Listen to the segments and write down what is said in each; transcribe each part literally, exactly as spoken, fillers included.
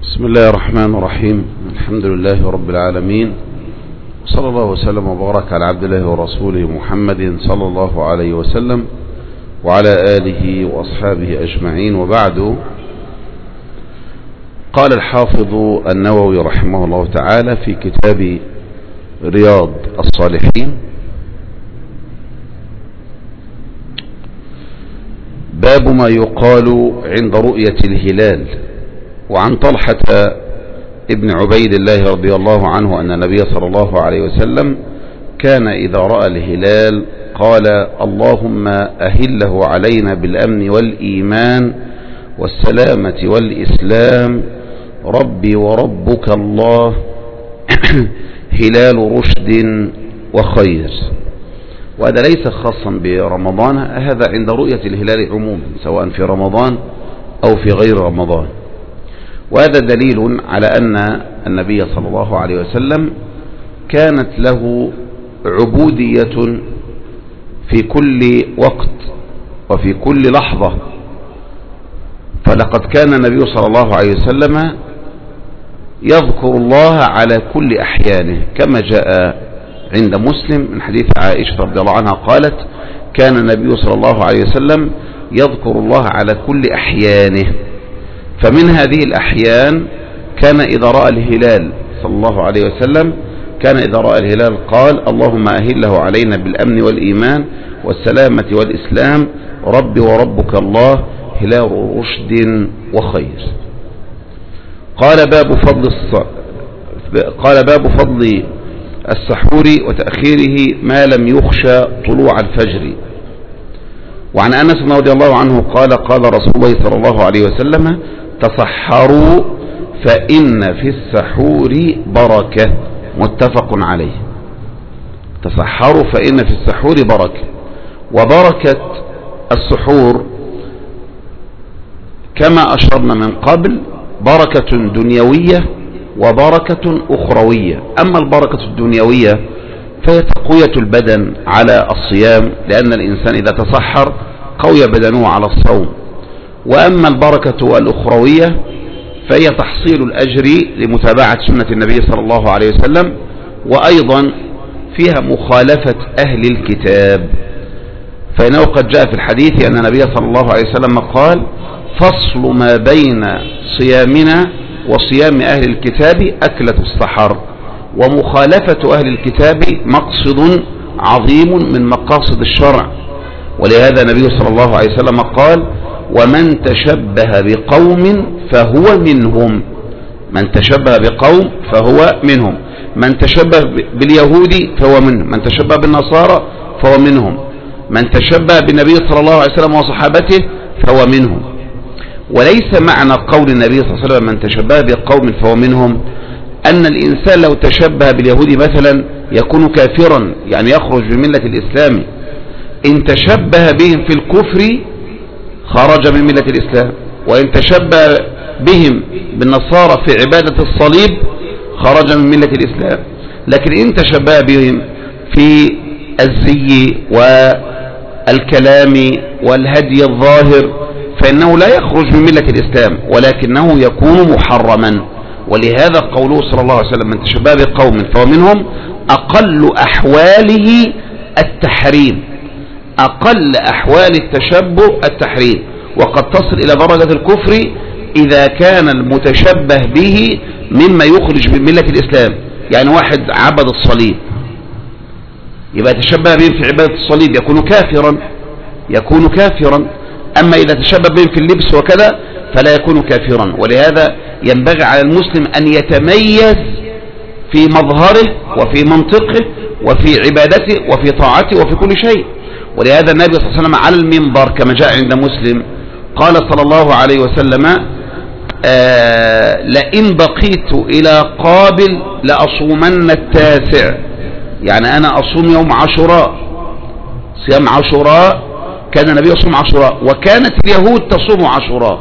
بسم الله الرحمن الرحيم. الحمد لله رب العالمين، صلى الله وسلم وبارك على عبد الله ورسوله محمد صلى الله عليه وسلم وعلى آله وأصحابه أجمعين، وبعد. قال الحافظ النووي رحمه الله تعالى في كتاب رياض الصالحين: باب ما يقال عند رؤية الهلال. وعن طلحة ابن عبيد الله رضي الله عنه أن النبي صلى الله عليه وسلم كان إذا رأى الهلال قال: اللهم أهله علينا بالأمن والإيمان والسلامة والإسلام، ربي وربك الله، هلال رشد وخير. وهذا ليس خاصا برمضان، هذا عند رؤية الهلال عموما سواء في رمضان أو في غير رمضان. وهذا دليل على أن النبي صلى الله عليه وسلم كانت له عبودية في كل وقت وفي كل لحظة. فلقد كان النبي صلى الله عليه وسلم يذكر الله على كل أحيانه، كما جاء عند مسلم من حديث عائشة رضي الله عنها قالت: كان النبي صلى الله عليه وسلم يذكر الله على كل أحيانه. فمن هذه الأحيان كان إذا رأى الهلال صلى الله عليه وسلم كان إذا رأى الهلال قال: اللهم أهله علينا بالأمن والإيمان والسلامة والإسلام، ربي وربك الله، هلال رشد وخير. قال باب فضل الص... قال باب فضل السحور وتأخيره ما لم يخشى طلوع الفجر. وعن أنس رضي الله عنه قال: قال رسول الله صلى الله عليه وسلم: تصحروا فإن في السحور بركة، متفق عليه. تصحروا فإن في السحور بركة. وبركة السحور كما أشرنا من قبل بركة دنيوية وبركة أخروية. أما البركة الدنيوية فهي تقوية البدن على الصيام، لأن الإنسان إذا تصحر قوي بدنه على الصوم. وأما البركة الأخروية فهي تحصيل الأجر لمتابعة سنة النبي صلى الله عليه وسلم، وأيضا فيها مخالفة أهل الكتاب. فإنه قد جاء في الحديث أن النبي صلى الله عليه وسلم قال: فصل ما بين صيامنا وصيام أهل الكتاب أكلة السحر. ومخالفة أهل الكتاب مقصد عظيم من مقاصد الشرع، ولهذا النبي صلى الله عليه وسلم قال: ومن تشبه بقوم فهو منهم. من تشبه بقوم فهو منهم. من تشبه باليهود فهو منهم. من تشبه بالنصارى فهو منهم. من تشبه بالنبي صلى الله عليه وسلم وصحابته فهو منهم. وليس معنى قول النبي صلى الله عليه وسلم من تشبه بقوم فهو منهم أن الإنسان لو تشبه باليهود مثلا يكون كافرا، يعني يخرج من ملة الإسلام. إن تشبه بهم في الكفر خرج من ملة الإسلام، وإن تشبه بهم بالنصارى في عبادة الصليب خرج من ملة الإسلام. لكن إن تشبه بهم في الزي والكلام والهدي الظاهر فإنه لا يخرج من ملة الإسلام، ولكنه يكون محرما. ولهذا قوله صلى الله عليه وسلم: من تشبه بقوم فهو منهم، أقل أحواله التحريم. أقل أحوال التشبه التحريم، وقد تصل إلى درجة الكفر إذا كان المتشبه به مما يخرج من ملة الإسلام. يعني واحد عبد الصليب يبقى تشبه بهم في عبادة الصليب يكون كافرا يكون كافرا أما إذا تشبه بهم في اللبس وكذا فلا يكون كافرا. ولهذا ينبغي على المسلم أن يتميز في مظهره وفي منطقه وفي عبادته وفي طاعته وفي كل شيء. ولهذا النبي صلى الله عليه وسلم على المنبر كما جاء عند مسلم قال صلى الله عليه وسلم: آه لئن بقيت إلى قابل لأصومن التاسع. يعني أنا أصوم يوم عاشوراء، صيام عاشوراء كان النبي يصوم عاشوراء، وكانت اليهود تصوم عاشوراء.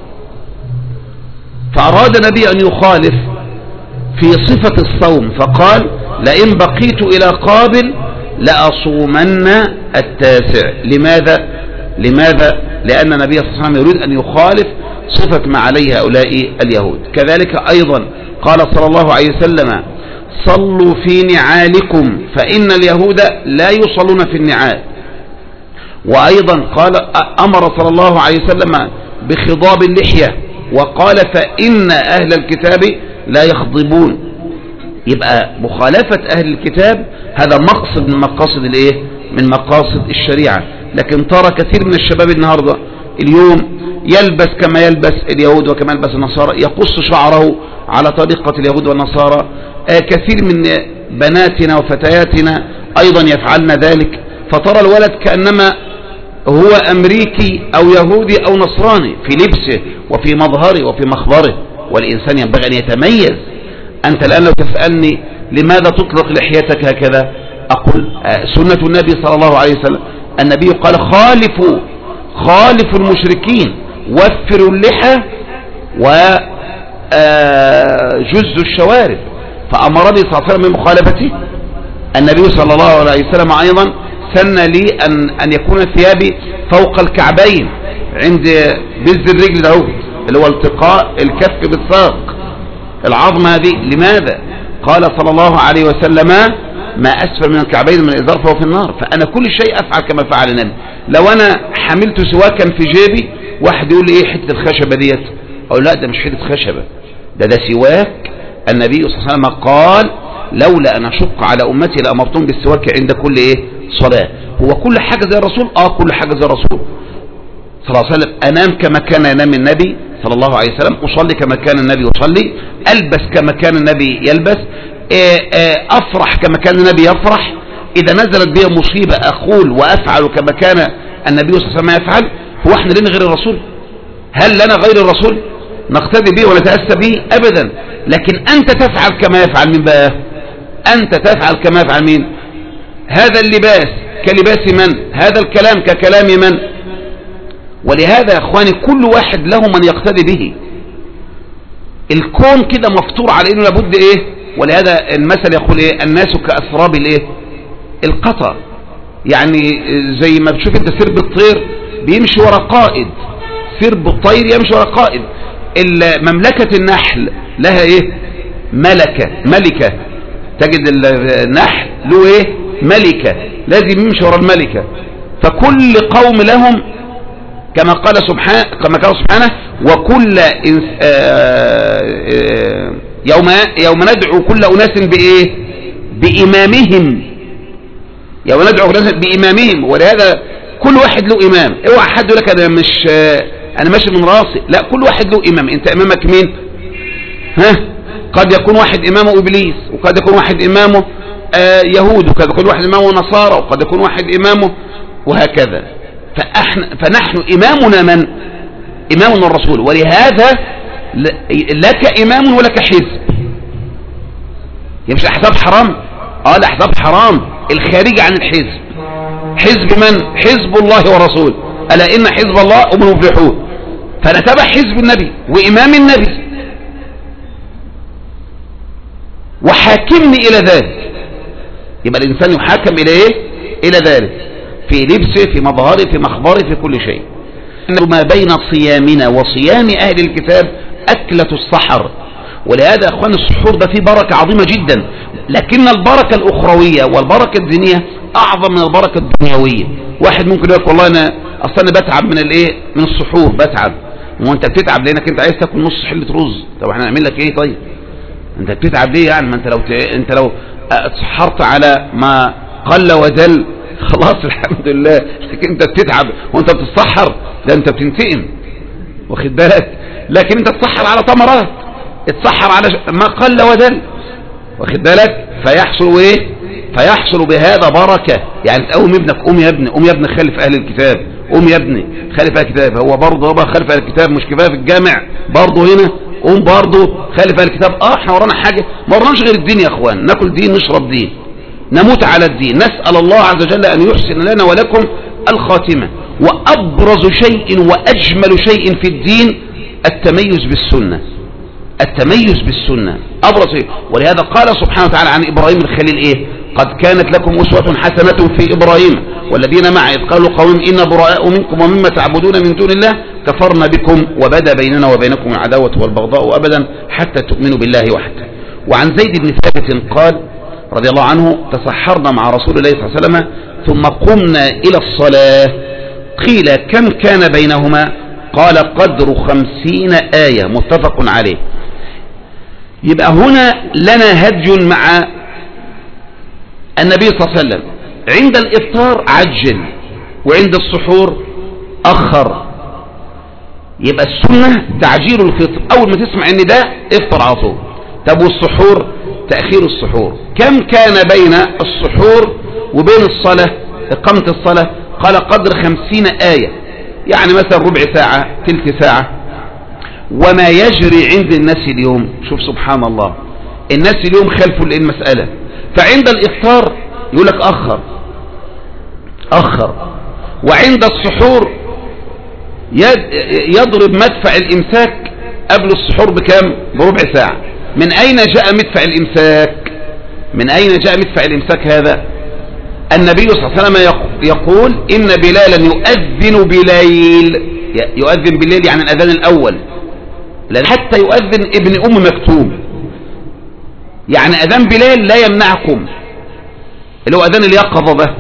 فأراد النبي أن يخالف في صفة الصوم فقال: لئن بقيت إلى قابل لأصومن التاسع. لماذا؟ لماذا؟ لأن النبي صلى الله عليه وسلم يريد أن يخالف صفة ما عليه هؤلاء اليهود. كذلك أيضا قال صلى الله عليه وسلم صلوا في نعالكم فإن اليهود لا يصلون في النعال. وأيضا قال أمر صلى الله عليه وسلم بخضاب اللحية وقال فإن أهل الكتاب لا يخضبون. يبقى مخالفة أهل الكتاب هذا مقصد من مقاصد الايه من مقاصد الشريعة. لكن ترى كثير من الشباب النهاردة اليوم يلبس كما يلبس اليهود وكما يلبس النصارى، يقص شعره على طريقة اليهود والنصارى. آه كثير من بناتنا وفتياتنا أيضا يفعلن ذلك، فترى الولد كأنما هو أمريكي أو يهودي أو نصراني في لبسه وفي مظهره وفي مخبره. والإنسان ينبغي أن يتميز. أنت الآن لو تسألني لماذا تطلق لحيتك هكذا أقول آه سنة النبي صلى الله عليه وسلم. النبي قال خالفوا خالفوا المشركين وفروا اللحى وجزوا الشوارب، فأمرني صلى الله عليه وسلم بمخالفته. النبي صلى الله عليه وسلم أيضا سن لي أن, أن يكون ثيابي فوق الكعبين عند بز الرجل ده اللي هو التقاء الكف بالساق العظمة هذه. لماذا؟ قال صلى الله عليه وسلم ما أسفل من الكعبين من الإزار فهو في النار. فأنا كل شيء أفعل كما فعل النبي. لو أنا حملت سواكا في جيبي واحد يقول لي إيه حتة الخشبة ديت، أقول لا ده مش حتة خشبة، ده ده سواك. النبي صلى الله عليه وسلم قال لولا أن أشق على أمتي لأمرتهم بالسواك عند كل إيه صلاة. هو كل حاجة زي الرسول؟ آه كل حاجة زي الرسول صلى الله عليه وسلم. أنام كما كان ينام النبي صلى الله عليه وسلم، أصلي كما كان النبي يصلي، ألبس كما كان النبي يلبس، أفرح كما كان النبي يفرح. إذا نزلت بي مصيبة أقول وأفعل كما كان النبي صلى الله عليه وسلم يفعل. هو احنا لنا غير الرسول؟ هل لنا غير الرسول نقتدي به ونتأسى به؟ أبدا. لكن أنت تفعل كما يفعل من بقى؟ أنت تفعل كما يفعل مين؟ هذا اللباس كلباس من؟ هذا الكلام ككلام من؟ ولهذا يا أخواني كل واحد له من يقتدي به. الكون كده مفطور على إنه لابد إيه؟ ولهذا المثل يقول إيه؟ الناس كأسراب الإيه؟ القطر. يعني زي ما بتشوف انت سرب الطير بيمشي ورا قائد، سرب الطير يمشي ورا قائد. مملكة النحل لها ايه؟ ملكة ملكة. تجد النحل له ايه؟ ملكة، لازم يمشي ورا الملكة. فكل قوم لهم كما قال سبحانه كما قال سبحانه وكل إنس آآ آآ يوم يوم ندعو كل أناس بإيه؟ بإمامهم. يوم ندعو كل أناس بإمامهم. ولهذا كل واحد له إمام. اوعى حد يقول لك أنا مش أنا ماشي من راسي، لا كل واحد له إمام. أنت إمامك مين؟ ها؟ قد يكون واحد إمامه إبليس، وقد يكون واحد إمامه يهود، وقد يكون واحد إمامه نصارى، وقد يكون واحد إمامه وهكذا. فنحن إمامنا من؟ إمامنا الرسول. ولهذا لك إمام ولك حزب. يمشي الأحزاب حرام؟ آه الأحزاب حرام الخارج عن الحزب. حزب من؟ حزب الله ورسوله. ألا إن حزب الله هم المفلحون. فنتبع حزب النبي وإمام النبي وحاكمني إلى ذلك. يبقى الإنسان يحاكم إلى إيه؟ إلى ذلك في لبسه في مظهره في مخبره في كل شيء. ما بين صيامنا وصيام أهل الكتاب أكلة السحر. ولهذا يا أخوان السحور ده فيه بركة عظيمة جدا، لكن البركة الأخروية والبركة الدينية أعظم من البركة الدنيوية. واحد ممكن يقول والله أنا أصلا بتعب من الإيه؟ من السحور بتعب. وأنت بتتعب لأنك أنت عايز تاكل نص حلة رز. طب احنا نعمل لك إيه طيب؟ أنت بتتعب ليه يعني؟ ما أنت لو ت... أنت لو اتسحرت على ما قل وزل خلاص الحمد لله. لكن أنت بتتعب وأنت بتتسحر ده أنت بتنتقم، واخد بالك؟ لكن أنت تسحر على تمرات، اتسحر على ما قل وزل، واخد بالك؟ فيحصل ايه؟ فيحصل بهذا بركة. يعني تقوم ابنك قوم يا ابني قوم يا ابني خلف اهل الكتاب، قوم يا ابني خلف اهل الكتاب. هو برضه هو خلف اهل الكتاب مش كفايه في الجامع؟ برضه هنا قوم برضه خلف اهل الكتاب. اه احنا ورانا حاجه؟ ما وراناش غير الدين يا اخوان. ناكل دين نشرب دين نموت على الدين. نسأل الله عز وجل ان يحسن لنا ولكم الخاتمة. وابرز شيء واجمل شيء في الدين التميز بالسنة. التميز بالسنة أبرز. ولهذا قال سبحانه وتعالى عن إبراهيم الخليل إيه؟ قد كانت لكم أسوة حسنة في إبراهيم والذين معه إذ قالوا قوم إنا براء منكم ومما تعبدون من دون الله كفرنا بكم وبدا بيننا وبينكم العداوة والبغضاء أبدا حتى تؤمنوا بالله وحده. وعن زيد بن ثابت قال رضي الله عنه تسحرنا مع رسول الله صلى الله عليه وسلم ثم قمنا إلى الصلاة قيل كم كان بينهما قال قدر خمسين آية متفق عليه. يبقى هنا لنا هدي مع النبي صلى الله عليه وسلم، عند الإفطار عجل وعند السحور أخر. يبقى السنة تعجيل الفطر، أول ما تسمع ان ده افطر على طول. طب والسحور تأخير السحور. كم كان بين السحور وبين الصلاة إقامة الصلاة؟ قال قدر خمسين آية، يعني مثلا ربع ساعة تلت ساعة. وما يجري عند الناس اليوم، شوف سبحان الله، الناس اليوم خلفوا المسألة، فعند الإفطار يقول لك أخر أخر، وعند السحور يضرب مدفع الإمساك قبل السحور بكام؟ بربع ساعة. من أين جاء مدفع الإمساك؟ من أين جاء مدفع الإمساك هذا؟ النبي صلى الله عليه وسلم يقول إن بلالا يؤذن بليل، يؤذن بالليل يعني الأذان الأول، حتى يؤذن ابن أم مكتوم، يعني أذان بلال لا يمنعكم اللي هو أذان اليقظة ده،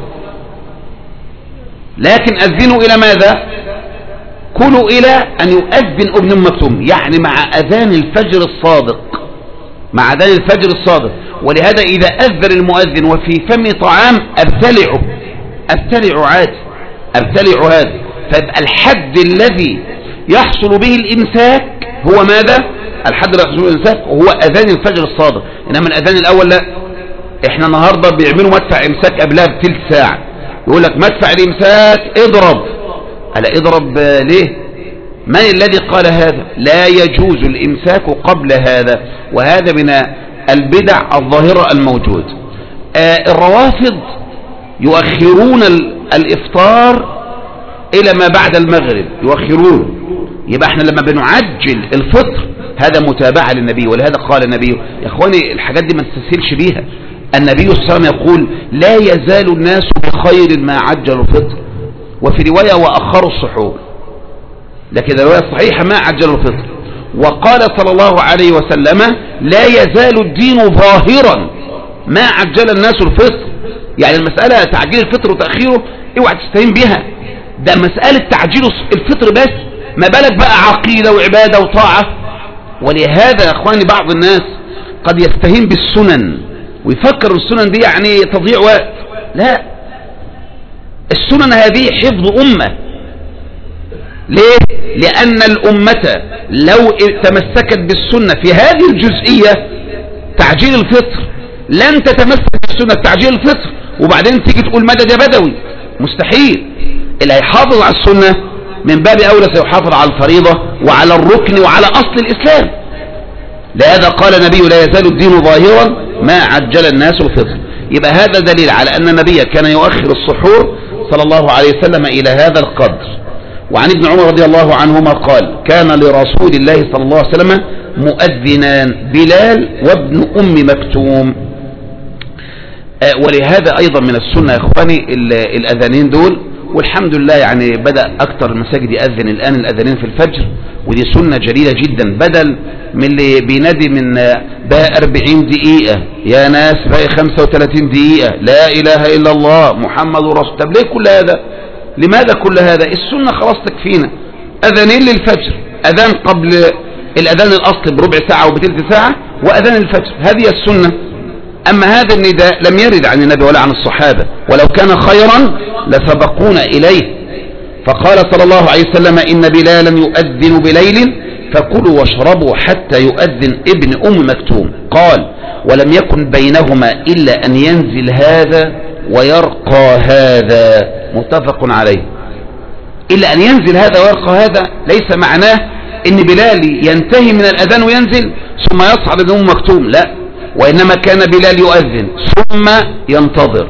لكن أذنوا إلى ماذا؟ كلوا إلى أن يؤذن ابن أم مكتوم، يعني مع أذان الفجر الصادق، مع أذان الفجر الصادق. ولهذا إذا أذن المؤذن وفي فم طعام أبتلعه أبتلعه عادي أبتلعه هذا. فيبقى الحد الذي يحصل به الإمساك هو ماذا؟ الحد الذي يحصل به الإمساك هو أذان الفجر الصادق، إنما الأذان الأول لا. إحنا النهاردة بيعملوا مدفع إمساك قبلها بثلث ساعة، يقول لك مدفع الإمساك اضرب. ألا اضرب ليه؟ من الذي قال هذا؟ لا يجوز الإمساك قبل هذا، وهذا من البدع الظاهرة الموجود. آه الروافض يؤخرون الإفطار إلى ما بعد المغرب، يؤخرون. يبقى احنا لما بنعجل الفطر هذا متابعة للنبي، ولهذا قال النبي يا اخواني الحاجات دي ما تستسهلش بيها. النبي صلى الله عليه وسلم يقول لا يزال الناس بخير ما عجلوا الفطر، وفي رواية وأخروا السحور، لكن الرواية الصحيحة ما عجلوا الفطر. وقال صلى الله عليه وسلم لا يزال الدين ظاهرا ما عجل الناس الفطر. يعني المسألة تعجيل الفطر وتأخيره اوعى تستهين بها، ده مسألة تعجيل الفطر بس، ما بالك بقى عقيدة وعبادة وطاعة. ولهذا يا اخواني بعض الناس قد يستهين بالسنن ويفكر السنن دي يعني تضيع وقت. لا، السنن هذه حفظ أمة. ليه؟ لأن الأمة لو تمسكت بالسنة في هذه الجزئية تعجيل الفطر لن تتمسك بالسنة تعجيل الفطر وبعدين تيجي تقول مدد يا بدوي، مستحيل. اللي هيحافظ على السنة من باب أولى سيحافظ على الفريضة وعلى الركن وعلى أصل الإسلام. لهذا قال النبي لا يزال الدين ظاهرا ما عجل الناس الفطر. يبقى هذا دليل على أن النبي كان يؤخر السحور صلى الله عليه وسلم إلى هذا القدر. وعن ابن عمر رضي الله عنهما قال كان لرسول الله صلى الله عليه وسلم مؤذنان بلال وابن أم مكتوم. آه ولهذا أيضا من السنة يا إخواني الأذانين دول، والحمد لله يعني بدأ أكثر المساجد يأذن الآن الأذانين في الفجر، ودي سنة جليلة جدا، بدل من اللي بينادي من بقى أربعين دقيقة يا ناس بقى خمسة وثلاثين دقيقة لا إله إلا الله محمد رسول. طب ليه كل هذا؟ لماذا كل هذا؟ السنة خلاص تكفينا. أذانين للفجر، أذان قبل الأذان الأصل بربع ساعة وبثلث ساعة، وأذان الفجر، هذه السنة. أما هذا النداء لم يرد عن النبي ولا عن الصحابة، ولو كان خيرا لسبقونا إليه. فقال صلى الله عليه وسلم إن بلالا يؤذن بليل فكلوا واشربوا حتى يؤذن ابن أم مكتوم. قال ولم يكن بينهما إلا أن ينزل هذا ويرقى هذا، متفق عليه. إلا أن ينزل هذا ويرقى هذا ليس معناه إن بلال ينتهي من الأذان وينزل ثم يصعد ابن أم مكتوم، لا، وإنما كان بلال يؤذن ثم ينتظر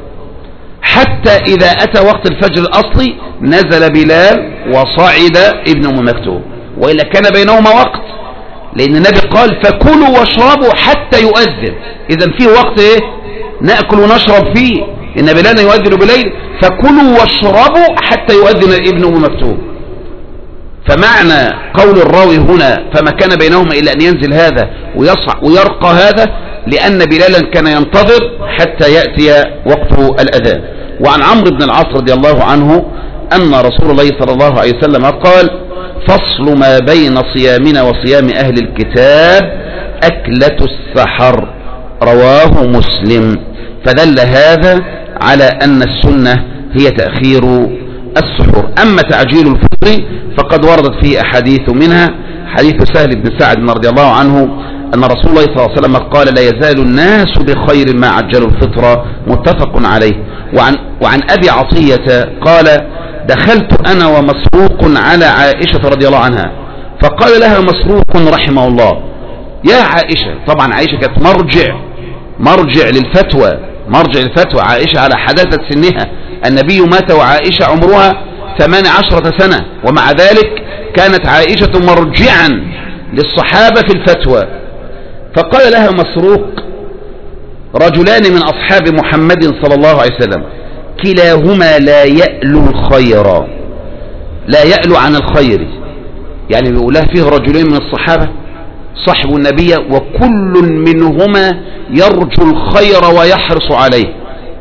حتى إذا أتى وقت الفجر الأصلي نزل بلال وصعد ابن أم مكتوم، وإلا كان بينهما وقت، لأن النبي قال فكلوا واشربوا حتى يؤذن. إذن في وقت إيه؟ نأكل ونشرب فيه، إن بلالا يؤذن بليل فكلوا واشربوا حتى يؤذن ابن أم مكتوم. فمعنى قول الراوي هنا فما كان بينهما إلا أن ينزل هذا ويرقى هذا، لأن بلالا كان ينتظر حتى يأتي وقت الأذان. وعن عمرو بن العاص رضي الله عنه أن رسول الله صلى الله عليه وسلم قال: فصل ما بين صيامنا وصيام أهل الكتاب أكلة السحر، رواه مسلم. فدل هذا على أن السنة هي تأخير السحور. أما تعجيل الفطر فقد وردت فيه أحاديث، منها حديث سهل بن سعد رضي الله عنه أن رسول الله صلى الله عليه وسلم قال: لا يزال الناس بخير ما عجلوا الفطر، متفق عليه. وعن, وعن أبي عطية قال: دخلت أنا ومسروق على عائشة رضي الله عنها، فقال لها مسروق رحمه الله: يا عائشة. طبعا عائشة كانت مرجع مرجع للفتوى مرجع للفتوى عائشة على حداثة سنها، النبي مات وعائشة عمرها ثمان عشرة سنة، ومع ذلك كانت عائشة مرجعا للصحابة في الفتوى. فقال لها مسروق: رجلان من أصحاب محمد صلى الله عليه وسلم كلاهما لا يألو الخير، لا يألو عن الخير، يعني بيقول لها فيه رجلين من الصحابة صحبوا النبي وكل منهما يرجو الخير ويحرص عليه،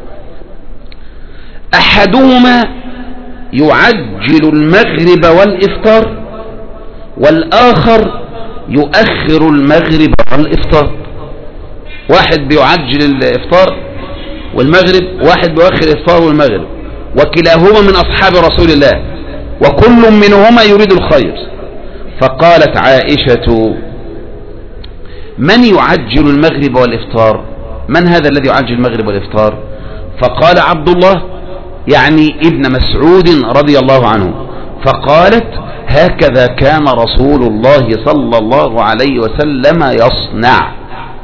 أحدهما يعجل المغرب والإفطار والآخر يؤخر المغرب والإفطار. واحد بيعجل الإفطار والمغرب، واحد بيؤخر الإفطار والمغرب، وكلاهما من أصحاب رسول الله وكل منهما يريد الخير. فقالت عائشة: من يعجل المغرب والإفطار؟ من هذا الذي يعجل المغرب والإفطار؟ فقال: عبد الله، يعني ابن مسعود رضي الله عنه. فقالت: هكذا كان رسول الله صلى الله عليه وسلم يصنع.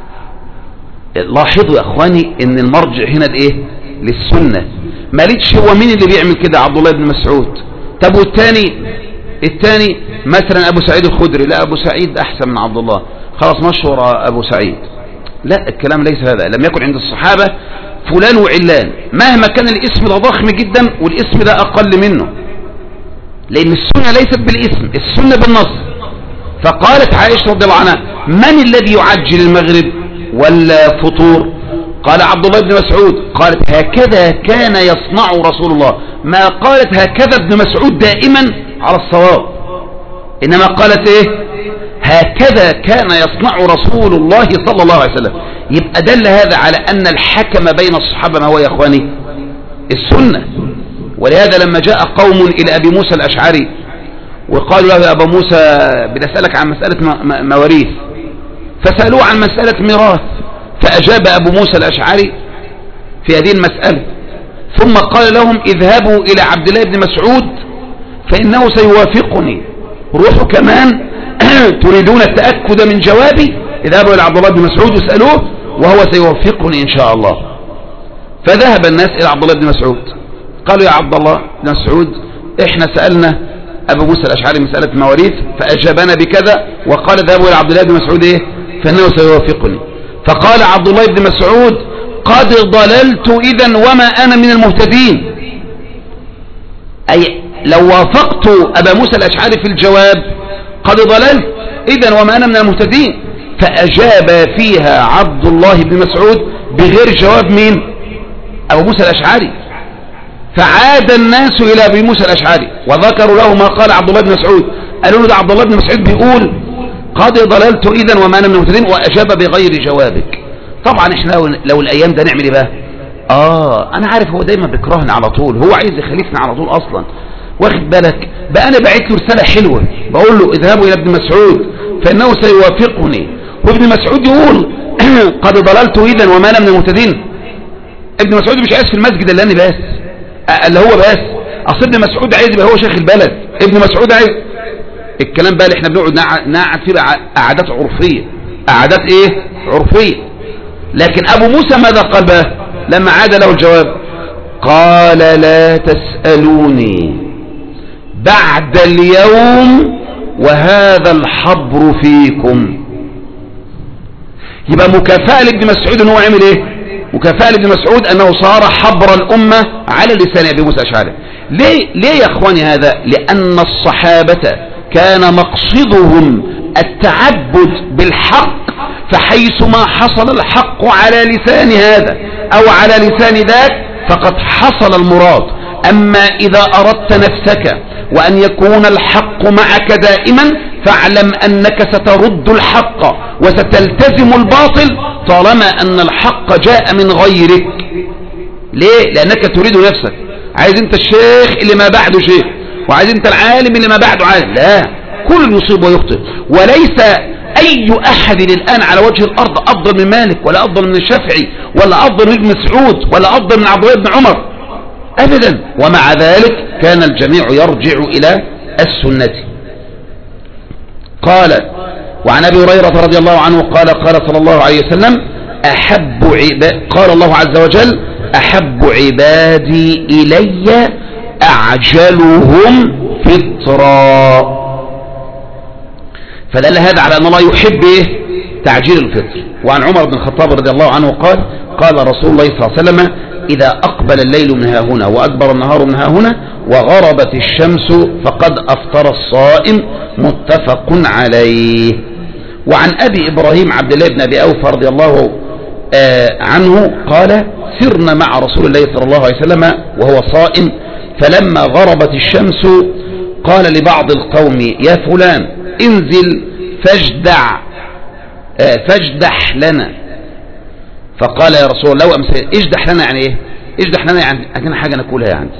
لاحظوا يا اخواني ان المرجع هنا الايه؟ للسنة. ما ليتش هو مين اللي بيعمل كده؟ عبد الله بن مسعود. طب والتاني التاني مثلا ابو سعيد الخدري، لا ابو سعيد احسن من عبد الله، خلاص مشهور ابو سعيد. لا، الكلام ليس هذا، لم يكن عند الصحابة فلان وعلان، مهما كان الاسم ده ضخم جدا والاسم ده اقل منه، لان السنة ليست بالاسم، السنة بالنص. فقالت عائشة رضي الله عنها: من الذي يعجل المغرب والفطور؟ قال عبد الله بن مسعود. قالت: هكذا كان يصنع رسول الله. ما قالت هكذا ابن مسعود دائما على الصواب، انما قالت ايه؟ هكذا كان يصنع رسول الله صلى الله عليه وسلم. يبقى دل هذا على ان الحكم بين الصحابة ما هو يا اخواني؟ السنة. ولهذا لما جاء قوم الى ابي موسى الاشعري وقالوا له: يا ابا موسى بنسألك عن مسألة مواريث، فسألوه عن مسألة ميراث، فأجاب أبو موسى الأشعري في هذه المسألة، ثم قال لهم: اذهبوا إلى عبد الله بن مسعود فإنه سيوافقني. روحوا كمان تريدون التأكد من جوابي، اذهبوا إلى عبد الله بن مسعود واسألوه وهو سيوافقني إن شاء الله. فذهب الناس إلى عبد الله بن مسعود، قالوا: يا عبد الله بن مسعود، احنا سألنا أبو موسى الأشعري مسألة مواريث فأجابنا بكذا، وقال ذهبوا إلى عبد الله بن مسعود إيه؟ فإنه سيوافقني. فقال عبد الله بن مسعود: قد ضللت إذن وما أنا من المهتدين. أي لو وافقت أبا موسى الأشعري في الجواب قد ضللت إذن وما أنا من المهتدين. فأجاب فيها عبد الله بن مسعود بغير جواب مين؟ أبو موسى الأشعري. فعاد الناس إلى أبي موسى الأشعري وذكروا له ما قال عبد الله بن مسعود، قالوا له: ده عبد الله بن مسعود بيقول قد ضللت إذن وما أنا من المهتدين، وأجاب بغير جوابك. طبعا احنا لو, لو الأيام ده نعمل ايه بقى؟ آه أنا عارف هو دايما بيكرهني على طول، هو عايز يخليفني على طول أصلا، واخد بالك بقى؟ أنا بعت له رسالة حلوة بقول له: اذهبوا إلى ابن مسعود فإنه سيوافقني، وابن مسعود يقول قد ضللت إذن وما أنا من المهتدين. ابن مسعود مش عايز في المسجد اللي أنا بس اللي هو بس، اصل ابن مسعود عايز يبقى هو شيخ البلد، ابن مسعود عايز الكلام بقى اللي احنا بنقعد نقعد فيه قعدات عرفيه، قعدات ايه؟ عرفيه. لكن ابو موسى ماذا قال بقى لما عاد له الجواب؟ قال: لا تسألوني بعد اليوم وهذا الحبر فيكم. يبقى مكافأة لابن مسعود ان هو عمل ايه؟ مكافأة لابن مسعود أنه صار حبر الأمة على لسان أبي موسى الأشعري. ليه, ليه يا أخواني هذا؟ لأن الصحابة كان مقصدهم التعبد بالحق، فحيثما حصل الحق على لسان هذا أو على لسان ذاك فقد حصل المراد. أما إذا أردت نفسك وأن يكون الحق معك دائما فاعلم أنك سترد الحق وستلتزم الباطل طالما أن الحق جاء من غيرك. ليه؟ لأنك تريد نفسك، عايز انت الشيخ اللي ما بعده شيخ، وعايز انت العالم اللي ما بعده عالم. لا، كل يصيب ويخطئ، وليس أي أحد الآن على وجه الأرض أفضل من مالك ولا أفضل من الشافعي ولا أفضل من ابن مسعود ولا أفضل من عبد الله بن عمر أبدا، ومع ذلك كان الجميع يرجع إلى السنة. قال وعن أبي هريرة رضي الله عنه قال قال صلى الله عليه وسلم أحب عباد قال الله عز وجل أحب عبادي إلي أعجلهم فطرا. فدل هذا على أن الله يحب تعجيل الفطر. وعن عمر بن الخطاب رضي الله عنه قال قال رسول الله صلى الله عليه وسلم إذا أقبل الليل من ها هنا وأدبر النهار من ها هنا وغربت الشمس فقد أفطر الصائم، متفق عليه. وعن أبي إبراهيم عبد الله بن أبي أوفى رضي الله آه عنه قال سرنا مع رسول الله صلى الله عليه وسلم وهو صائم، فلما غربت الشمس قال لبعض القوم يا فلان انزل فاجدع آه فاجدح لنا. فقال يا رسول الله لو أمسيت. اجدح لنا يعني ايه؟ اجدح لنا يعني عندنا حاجة ناكلها يعني.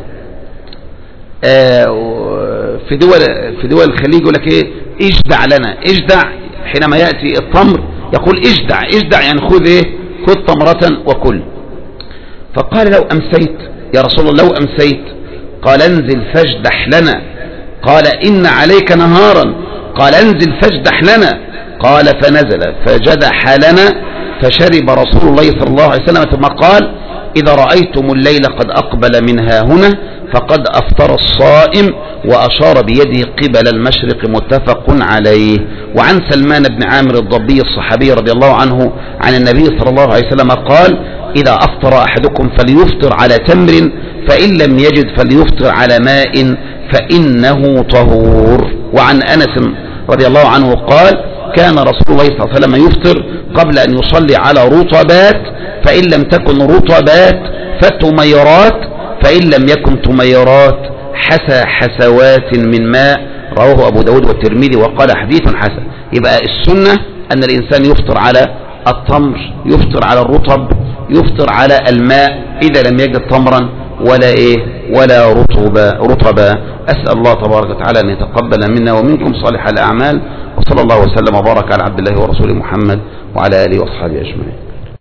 آه في دول في دول الخليج يقول لك ايه؟ اجدع لنا. اجدع حينما يأتي التمر يقول اجدع. اجدع يعني خذ ايه؟ خذ تمرة وكل. فقال لو أمسيت يا رسول الله لو أمسيت. قال انزل فاجدح لنا. قال إن عليك نهارا. قال انزل فاجدح لنا. قال فنزل فجدح لنا فشرب رسول الله صلى الله عليه وسلم ثم قال إذا رأيتم الليل قد أقبل منها هنا فقد أفطر الصائم، وأشار بيده قبل المشرق، متفق عليه. وعن سلمان بن عامر الضبي الصحابي رضي الله عنه عن النبي صلى الله عليه وسلم قال إذا أفطر أحدكم فليفطر على تمر، فإن لم يجد فليفطر على ماء فإنه طهور. وعن أنس رضي الله عنه قال كان رسول الله صلى الله عليه وسلم يفطر قبل أن يصلي على رطبات، فإن لم تكن رطبات فتميرات، فإن لم يكن تميرات حسى حسوات من ماء. رواه أبو داود والترمذي وقال حديث حسن. يبقى السنة أن الإنسان يفطر على التمر، يفطر على الرطب، يفطر على الماء إذا لم يجد تمرا ولا إيه ولا رطبا رطبا. أسأل الله تبارك وتعالى أن يتقبل منا ومنكم صالح الأعمال، وصلى الله وسلم وبارك على عبد الله ورسوله محمد وعلى آله وأصحابه أجمعين.